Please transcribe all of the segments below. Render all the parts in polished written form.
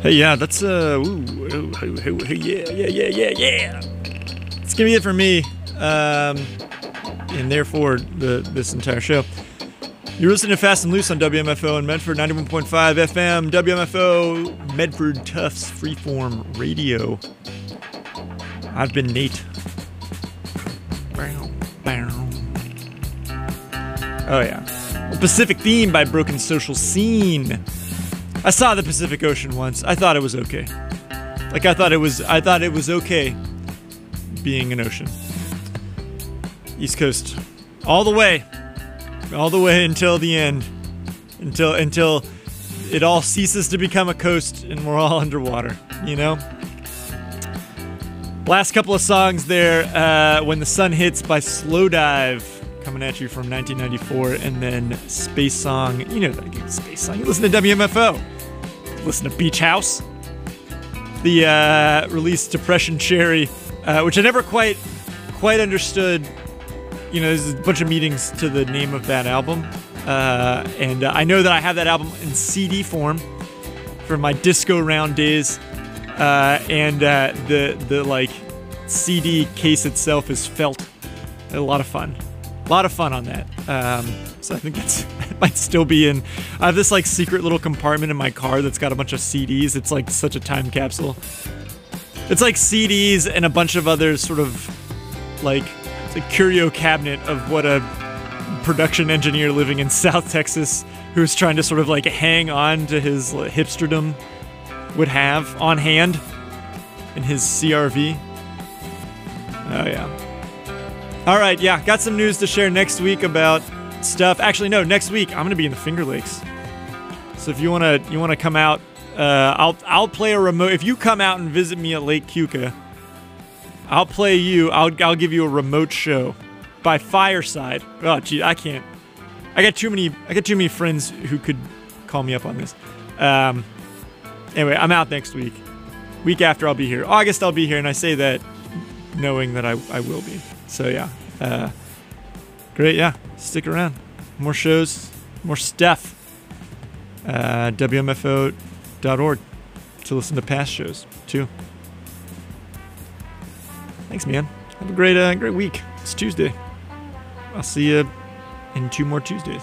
Hey, yeah, that's yeah. It's gonna be it for me, and therefore this entire show. You're listening to Fast and Loose on WMFO in Medford, 91.5 FM, WMFO, Medford Tufts Freeform Radio. I've been Nate. Oh yeah. The Pacific Theme by Broken Social Scene. I saw the Pacific Ocean once. I thought it was okay. I thought it was okay being an ocean. East Coast. All the way until the end. Until it all ceases to become a coast and we're all underwater, you know? Last couple of songs there, When the Sun Hits by Slowdive, coming at you from 1994, and then Space Song. You know that game, Space Song. You listen to WMFO. Listen to Beach House. The release Depression Cherry, which I never quite understood. You know, there's a bunch of meetings to the name of that album. And I know that I have that album in CD form from my disco round days. And the like CD case itself is felt. A lot of fun. A lot of fun on that. So I think that might still be in. I have this like secret little compartment in my car that's got a bunch of CDs. It's like such a time capsule. It's like CDs and a bunch of other sort of like it's a curio cabinet of what a production engineer living in South Texas who's trying to sort of like hang on to his hipsterdom would have on hand in his CRV. Oh yeah. All right, yeah, got some news to share next week about stuff. Actually, no, next week I'm gonna be in the Finger Lakes. So if you wanna come out, I'll play a remote. If you come out and visit me at Lake Keuka, I'll play you. I'll give you a remote show by fireside. Oh gee, I can't. I got too many friends who could call me up on this. Anyway, I'm out next week. Week after I'll be here. August I'll be here, and I say that knowing that I will be. So yeah, great. Yeah, stick around. More shows, more stuff. WMFO.org to listen to past shows too. Thanks, man. Have a great week. It's Tuesday. I'll see you in 2 more Tuesdays.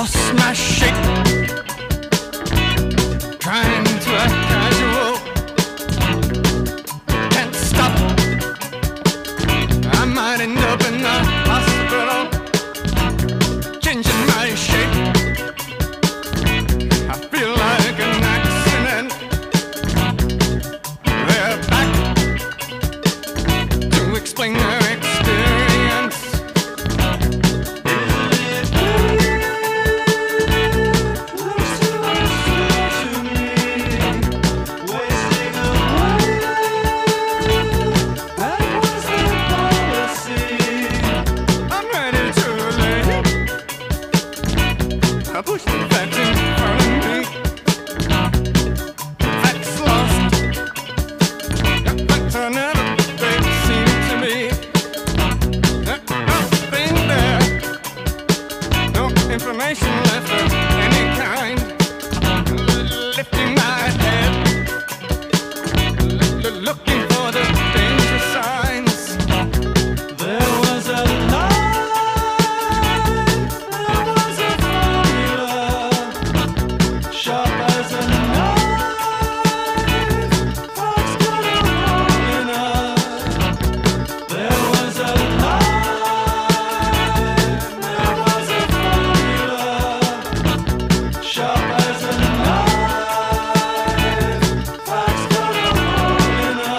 lost my shape, trying to act casual, can't stop. I might end up in the hospital, changing my shape. I feel like an accident. They're back to explain their experience. I'm ready to leave. I push the facts in front of me. Facts lost. Facts are never they seem to me. Nothing there. No information left of any kind. Lifting my head. Looking for the danger signs. There was a line, there was a formula, sharp as a knife, fox got a hole in us. There was a line, there was a formula, sharp as a knife, fox got a hole in us.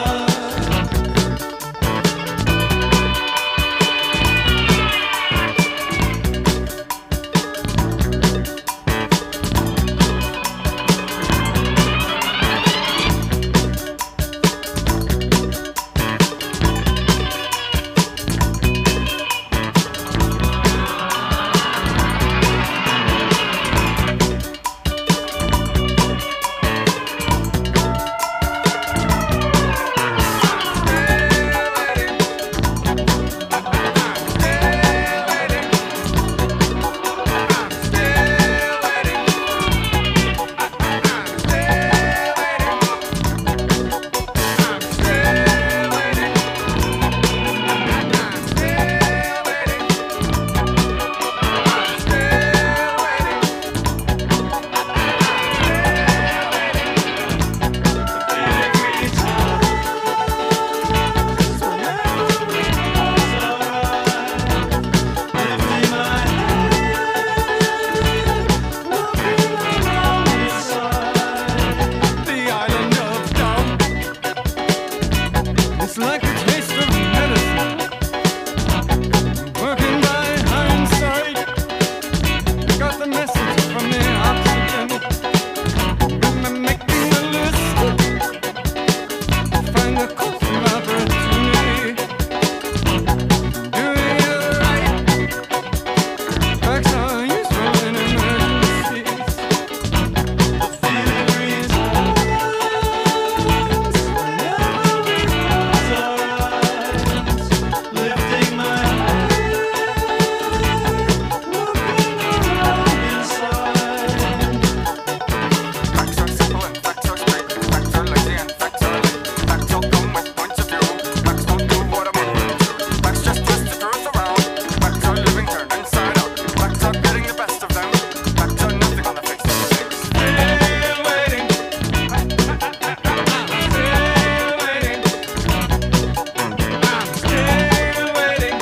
The island of doubt. It's like a taste of medicine, working by hindsight. Got the message from the oxygen. I'm making a list. Find the course of opportunity. Doing it right. Facts are useful in emergencies. Facts are simple and facts are straight. Facts are lazy and facts are late. Facts all come with points of view. Facts don't do what I'm on. Facts just twist the truth around. Facts are living turned inside out. Facts are getting the best of them. Facts are nothing on the face of the things. Still waiting. I'm still waiting. I'm still waiting.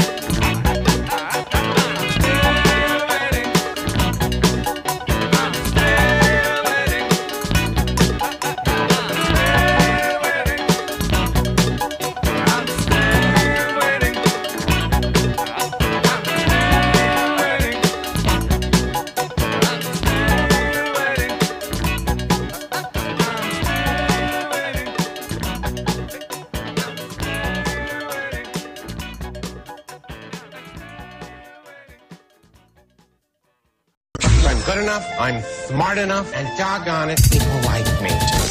I'm good enough, I'm smart enough, and doggone it, people like me.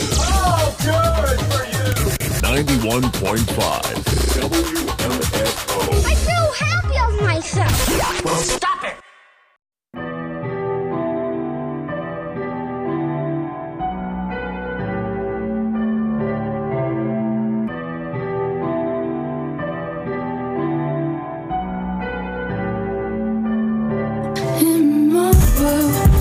91.5 WMFO. I'm so happy of myself. Well, stop it! In my world,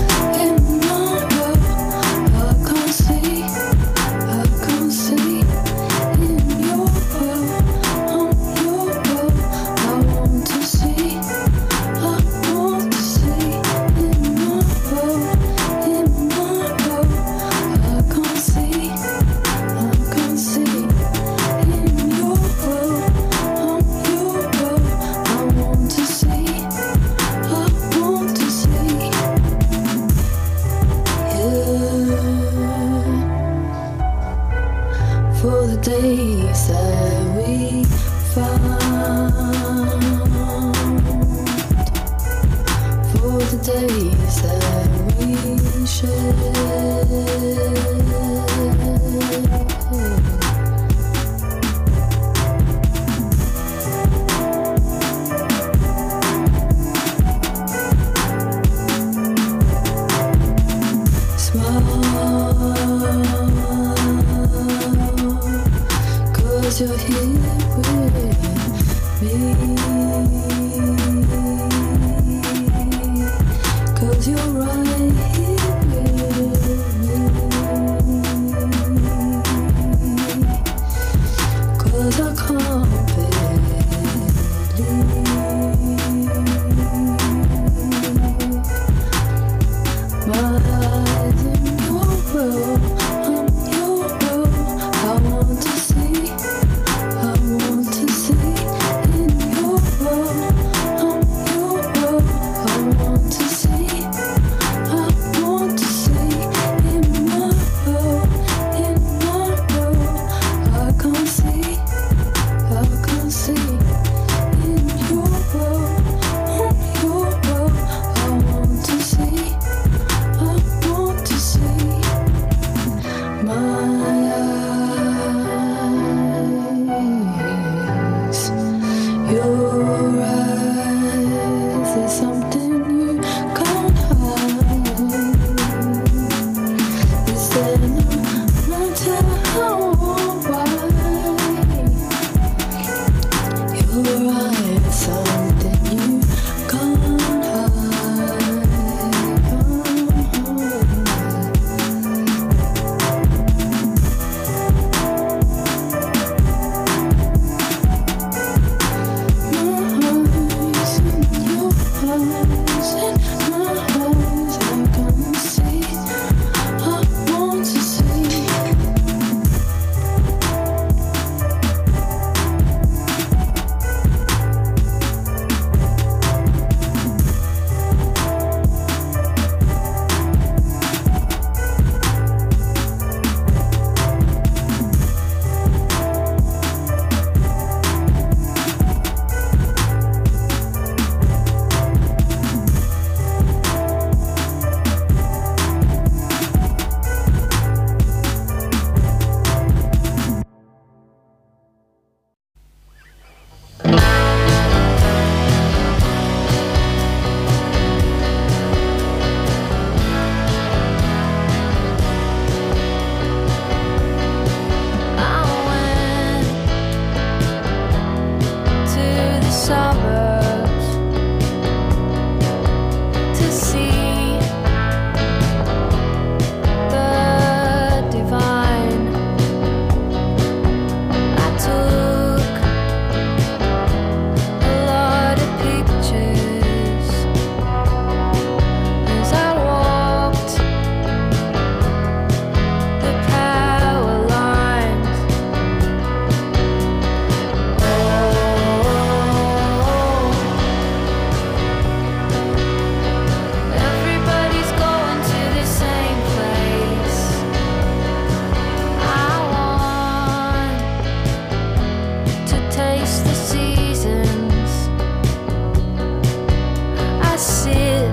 sit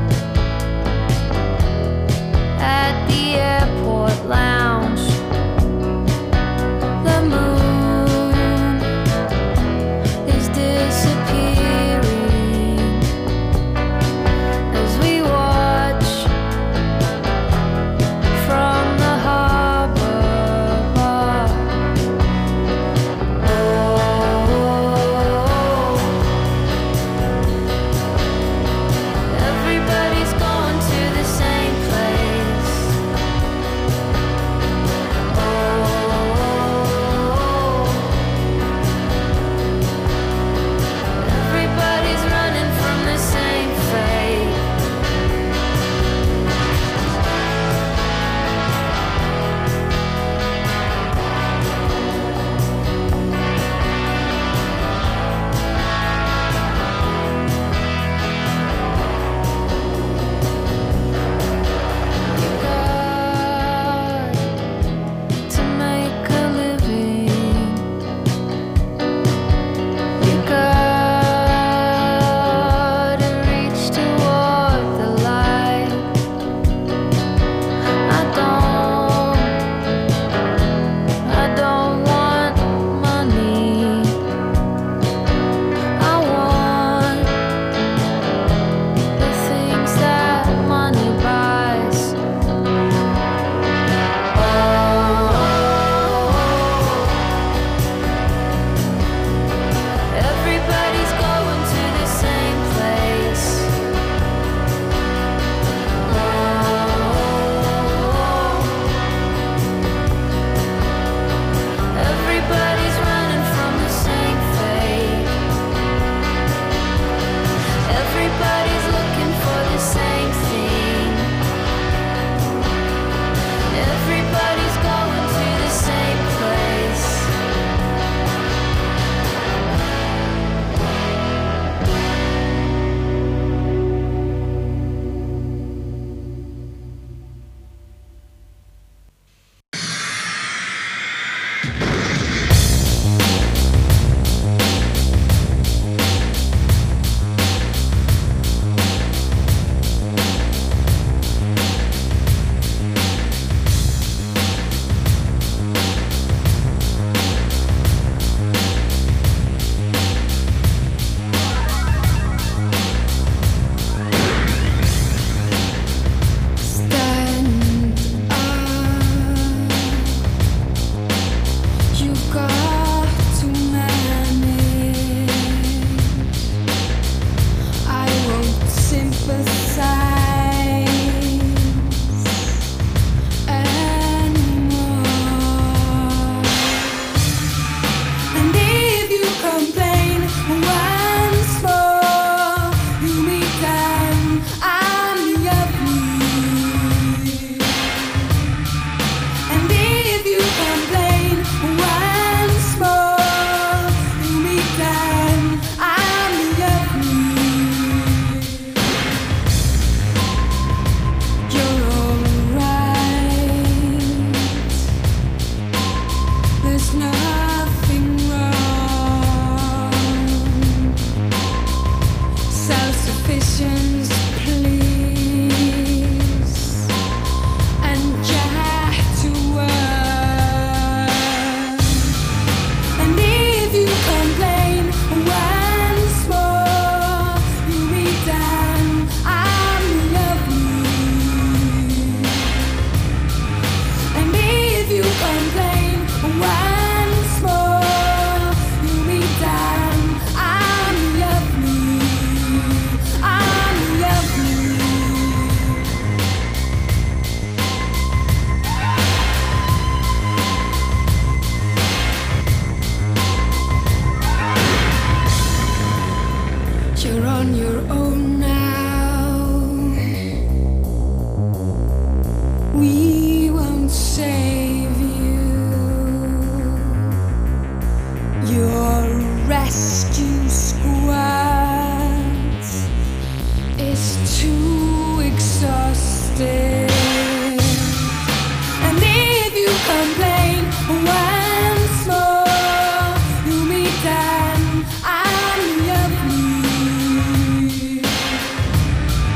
at the airport lounge. The moon is disappearing as we watch from the harbor bar. Everybody's going to the same place. Everybody's running from the same fate. God, to make a living, you gotta reach toward the light. I don't want money. I want the things that money buys. Everybody's going to the same place. Everybody's running from the same fate. Everybody's looking for the same thing. Everybody's going to the same place. Stand up. You got to manage. I won't sympathize anymore. And if you complain once more, you meet them. I'm the ugly. And if you complain once more, you meet them. I'm the ugly. You're alright. There's nothing wrong. Self-sufficiency, please, and jack to work. And if you complain once more, you meet them. I'm lovely. And if you complain once more, you meet them. I'm lovely. I'm lovely. You're on your own now. We won't save you. Your rescue squad is too exhausted. And if you complain once more, you meet them. I'm lovely.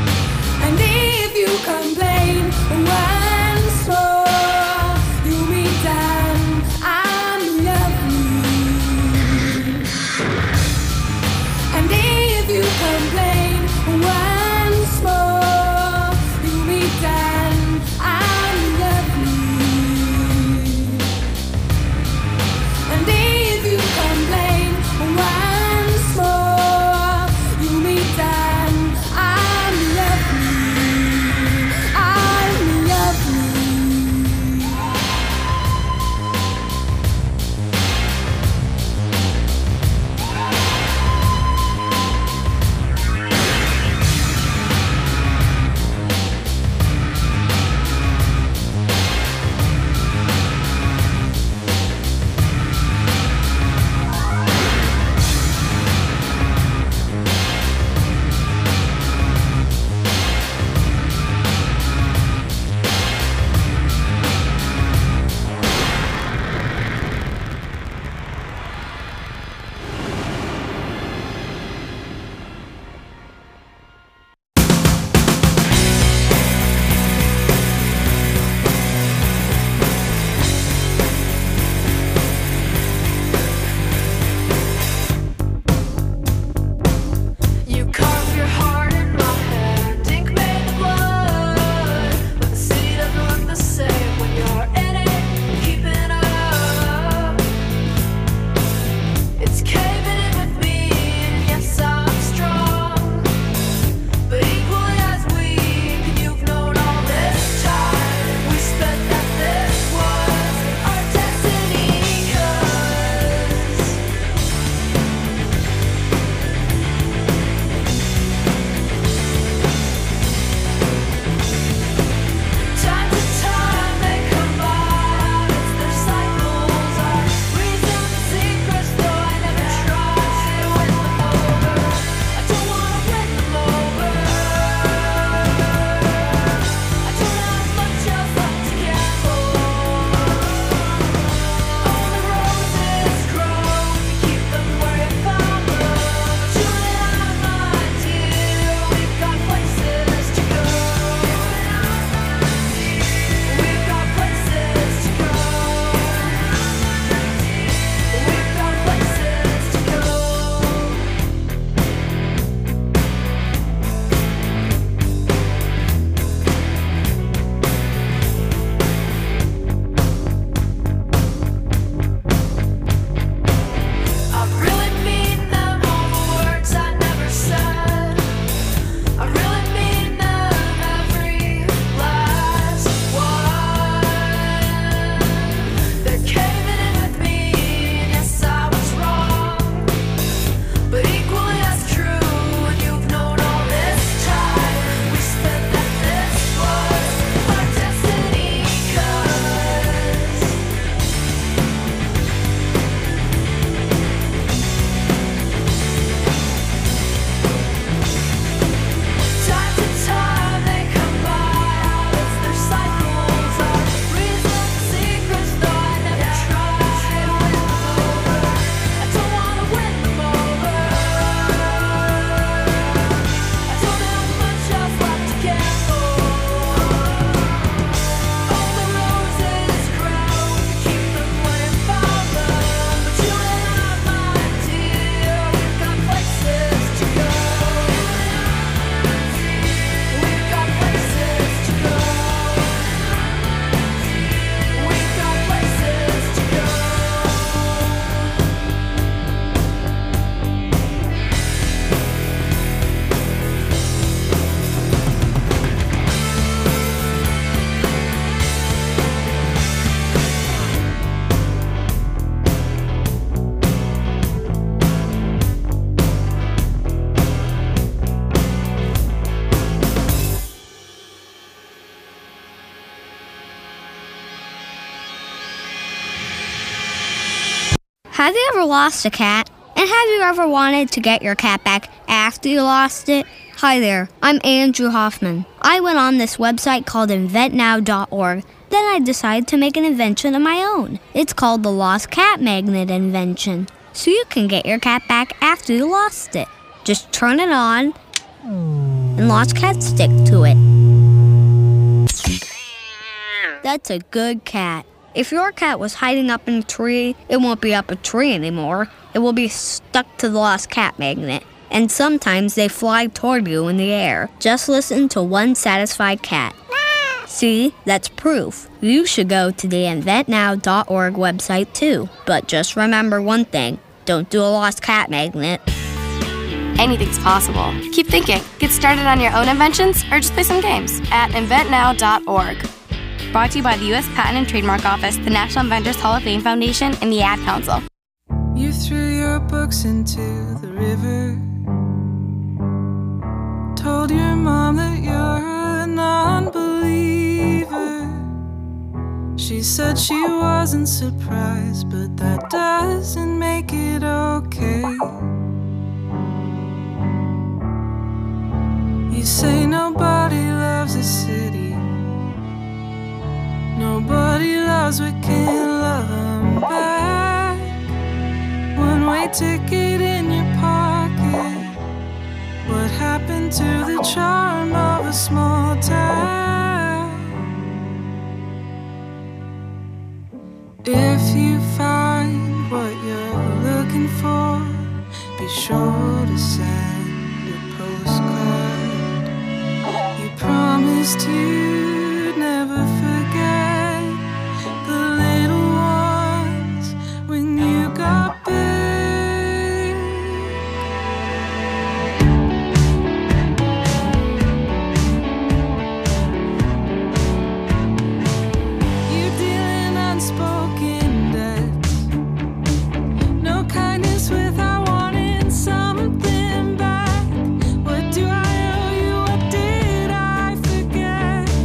Have you ever lost a cat? And have you ever wanted to get your cat back after you lost it? Hi there, I'm Andrew Hoffman. I went on this website called inventnow.org. Then I decided to make an invention of my own. It's called the Lost Cat Magnet invention. So you can get your cat back after you lost it. Just turn it on, and lost cats stick to it. That's a good cat. If your cat was hiding up in a tree, it won't be up a tree anymore. It will be stuck to the lost cat magnet. And sometimes they fly toward you in the air. Just listen to one satisfied cat. See, that's proof. You should go to the inventnow.org website too. But just remember one thing. Don't do a lost cat magnet. Anything's possible. Keep thinking. Get started on your own inventions or just play some games at inventnow.org. Brought to you by the U.S. Patent and Trademark Office, the National Inventors Hall of Fame Foundation, and the Ad Council. You threw your books into the river. Told your mom that you're a non-believer. She said she wasn't surprised, but that doesn't make it okay. You say nobody loves a city. Nobody loves what can't love 'em back. One-way ticket in your pocket. What happened to the charm of a small town? If you find what you're looking for, be sure to send a postcard. You promised you'd never forget the little ones when you got big. You dealing unspoken debts. No kindness without wanting something back. What do I owe you? What did I forget?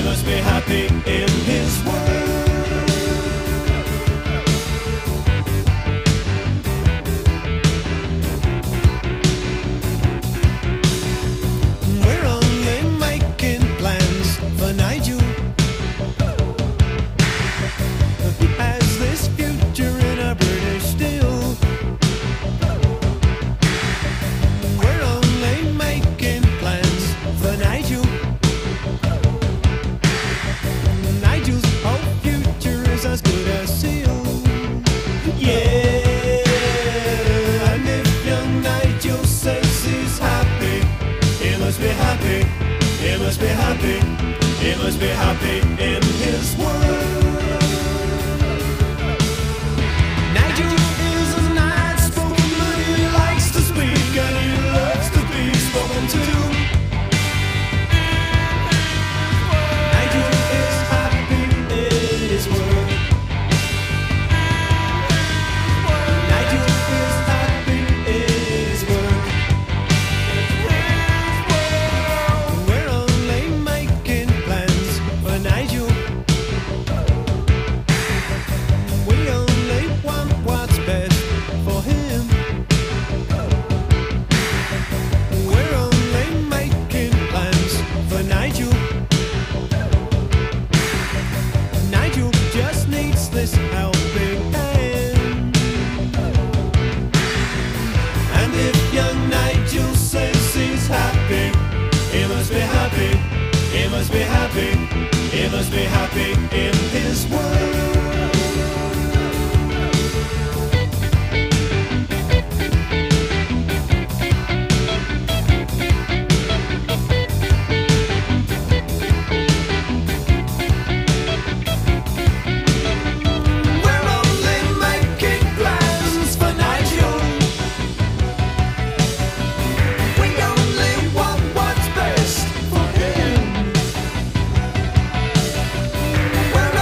must be happy in his world. We're only making plans for Nigel. He has this future in a British steel. We're only making plans for Nigel. Nigel's whole future is as good as sealed. Yeah, and if young Nigel says he's happy, he must be happy, he must be happy, he must be happy in his world. Nigel is a nice spoken man, he likes to speak and he loves to be spoken to. Nigel is happy in his world. Nigel is happy in his world. We're only making plans for Nigel. We only want what's best for him. We're only making plans for Nigel. Nigel just needs this helping hand. And if young Nigel says he's happy, he must be happy, he must be happy, he must be happy in his world. We're only making plans for Nigel. We only want what's best for him. We're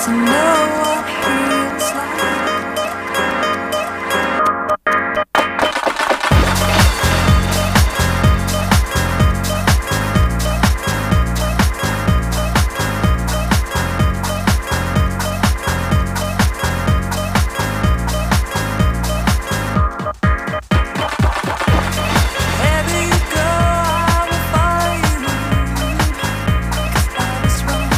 to know what feels like. Wherever you go, I will follow you, 'cause I was wrong.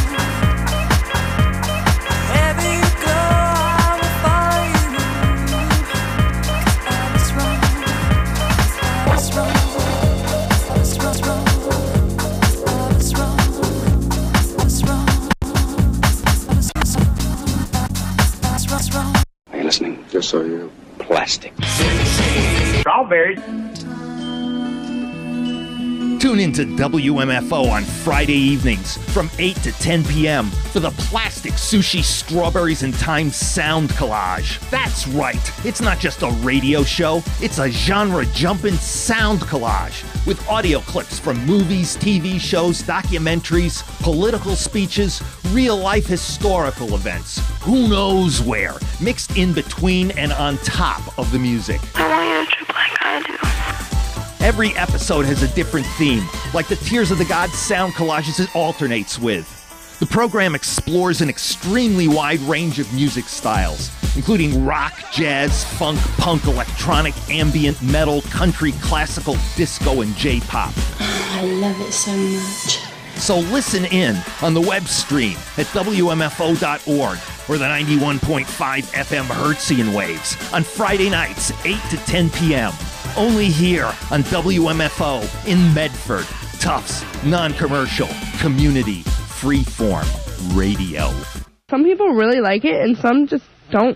Wherever you go, I will follow you, 'cause I was wrong. 'Cause I was wrong. 'Cause I was wrong. 'Cause I was wrong. 'Cause I was wrong. 'Cause I was wrong. Are you listening? Yes, sir, yeah. Plastic. Tune in to WMFO on Friday evenings from 8 to 10 p.m. for the Plastic Sushi Strawberries and Time Sound Collage. That's right, it's not just a radio show, it's a genre-jumping sound collage with audio clips from movies, TV shows, documentaries, political speeches, real-life historical events, who knows where, mixed in between and on top of the music. I want you to trip like I do. Every episode has a different theme, like the Tears of the Gods sound collages it alternates with. The program explores an extremely wide range of music styles, including rock, jazz, funk, punk, electronic, ambient, metal, country, classical, disco, and J-pop. I love it so much. So listen in on the web stream at WMFO.org or the 91.5 FM Hertzian waves on Friday nights, 8 to 10 p.m. Only here on WMFO in Medford. Tufts, non-commercial, community, freeform radio. Some people really like it and some just don't.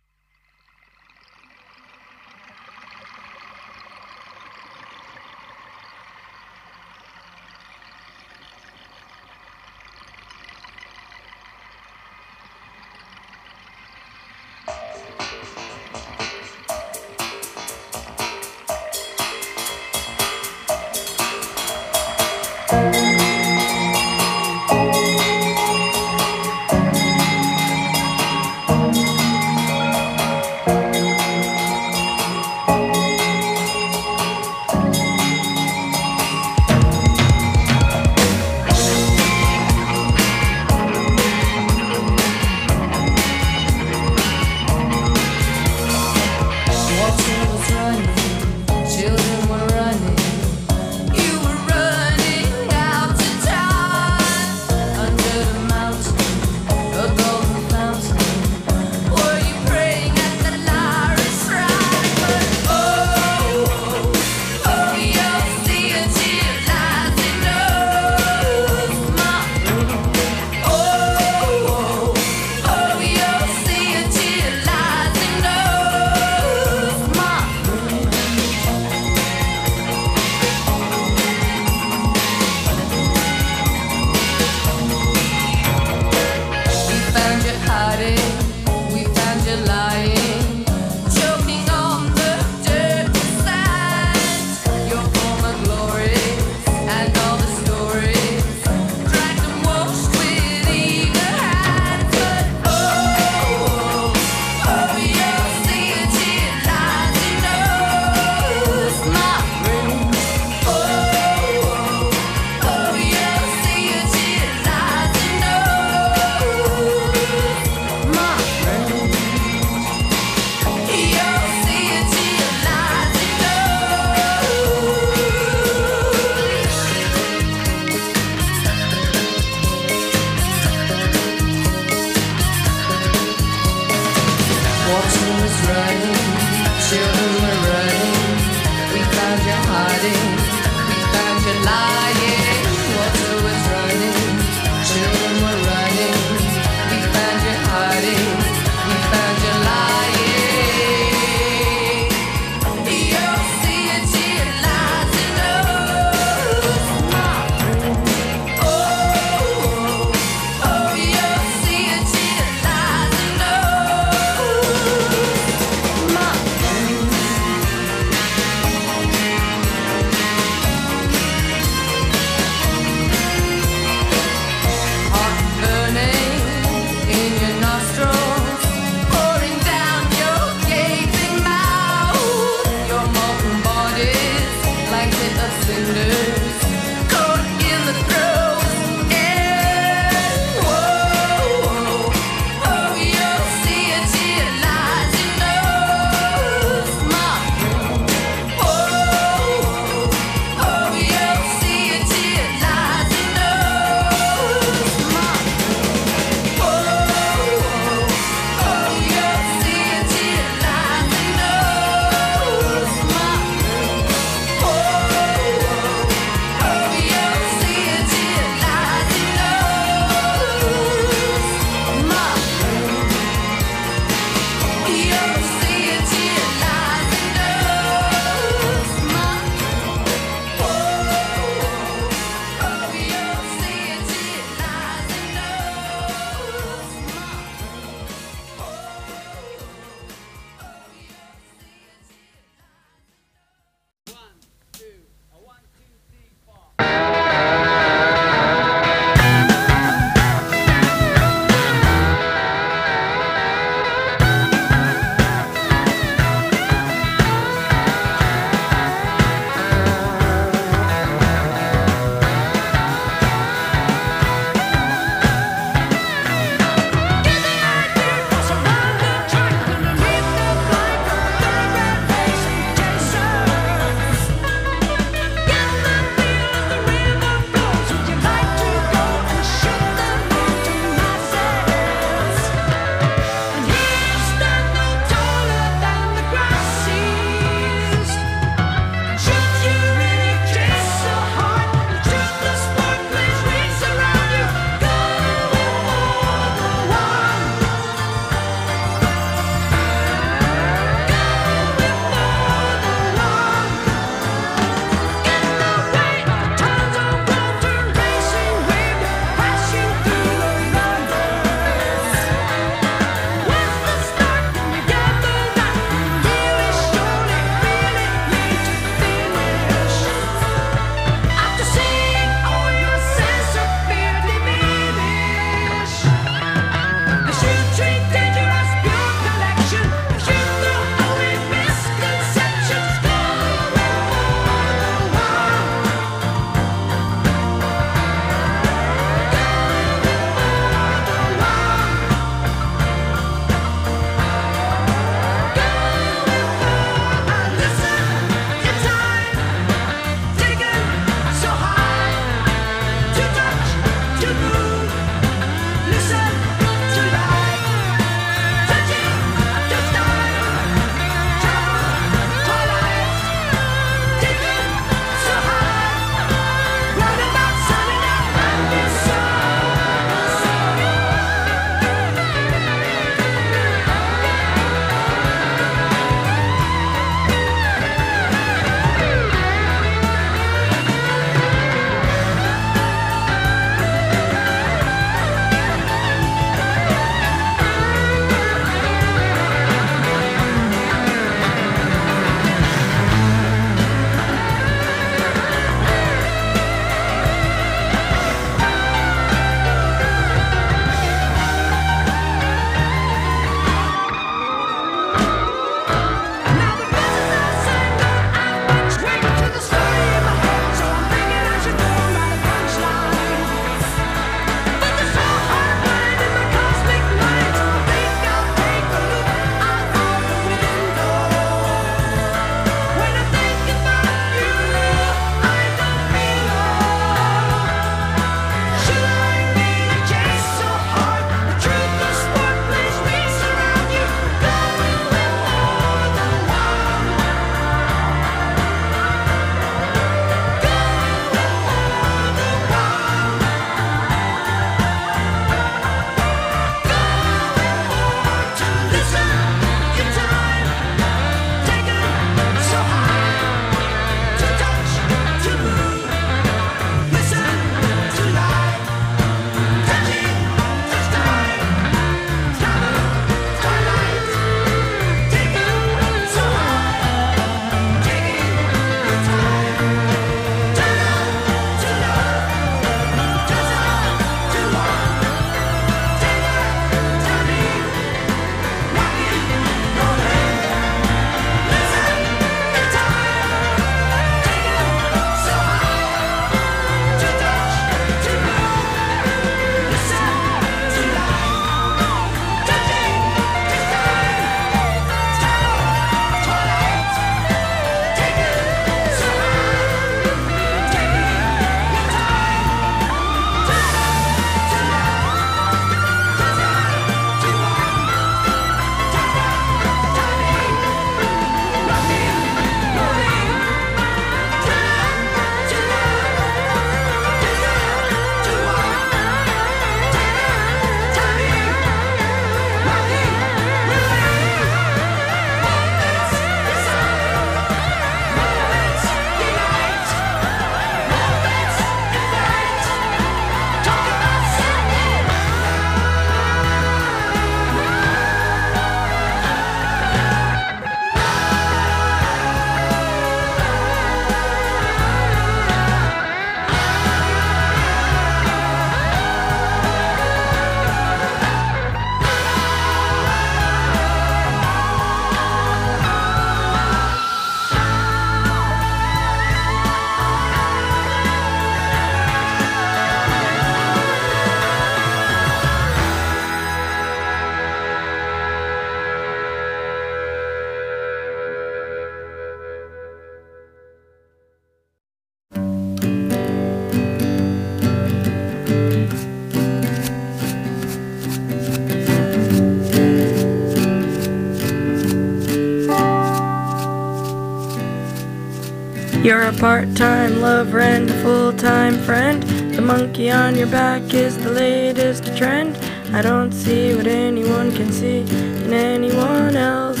You're a part-time lover and a full-time friend. The monkey on your back is the latest trend. I don't see what anyone can see in anyone else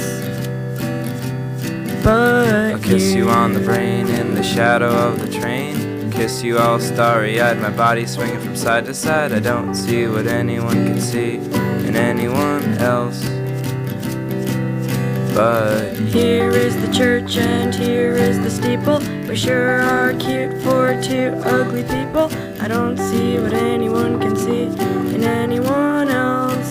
but I'll kiss you on the brain in the shadow of the train. Kiss you all starry-eyed, my body swinging from side to side. I don't see what anyone can see in anyone else but here is the church and here is the steeple. We sure are cute for two ugly people. I don't see what anyone can see in anyone else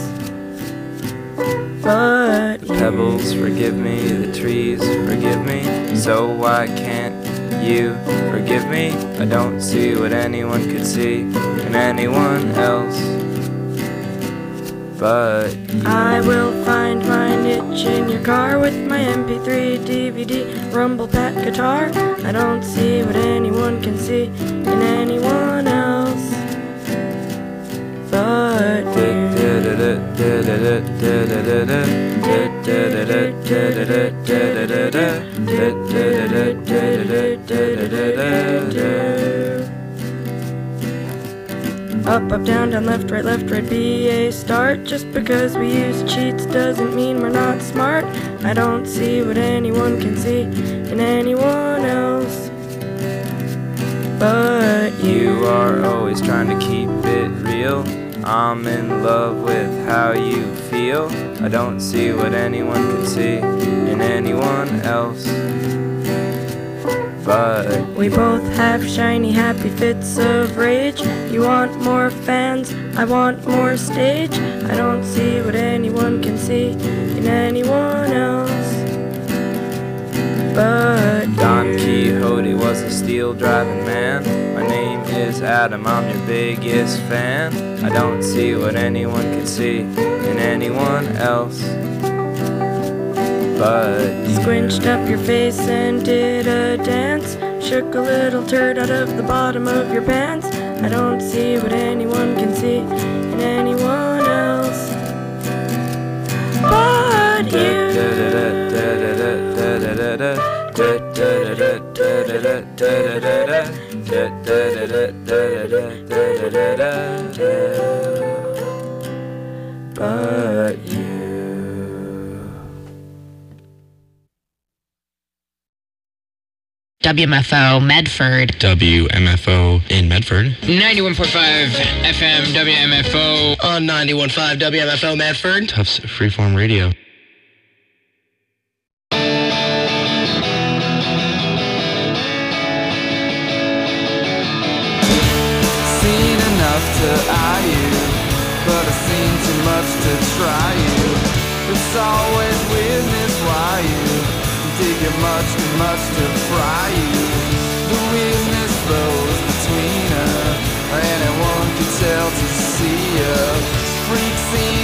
but the pebbles forgive me, the trees forgive me. So why can't you forgive me? I don't see what anyone could see in anyone else but you. I will find my niche in your car with my MP3, DVD, rumble pack guitar. I don't see what anyone can see in anyone else but you. Up, up, down, down, left, right, be a start. Just because we use cheats doesn't mean we're not smart. I don't see what anyone can see in anyone else but you are always trying to keep it real. I'm in love with how you feel. I don't see what anyone can see in anyone else but we both have shiny happy fits of rage. You want more fans, I want more stage. I don't see what anyone can see in anyone else but Don you. Quixote was a steel driving man. My name is Adam, I'm your biggest fan. I don't see what anyone can see in anyone else but you. Squinched up your face and did a dance. Shook a little turd out of the bottom of your pants. I don't see what anyone can see in anyone else but you. But you. WMFO Medford. WMFO in Medford. 91.5 FM WMFO. On 91.5 WMFO Medford. Tufts Freeform Radio. Seen enough to eye you, but I've seen too much to try you. It's always weirdness why you dig it much too much to fry you. The weirdness flows between us, anyone can tell to see us. Freak scene